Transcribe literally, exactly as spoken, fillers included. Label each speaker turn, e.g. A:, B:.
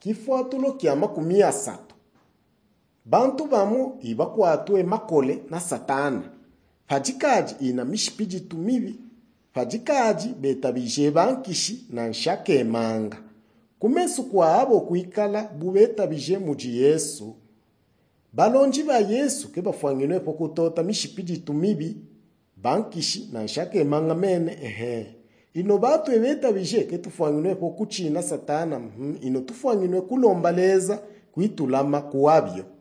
A: Kifuatulo kia makumi asatu. Bantu bamu ibakwatwe makole na satana. Fajikaji ina mishipiji tumibi. Fajikaji betabije bankishi na nshake manga. Kumesu kwa abo kuikala bubetabije muji Yesu. Balonji ba Yesu ke bafuanginwe pokutota mishipiji tumibi. Bankishi na nshake manga mene ehe. Ino batu ebetabije ke tufuanginwe pokuchina satana. Ino tufuanginwe kulombaleza kuitulama kuwabyo.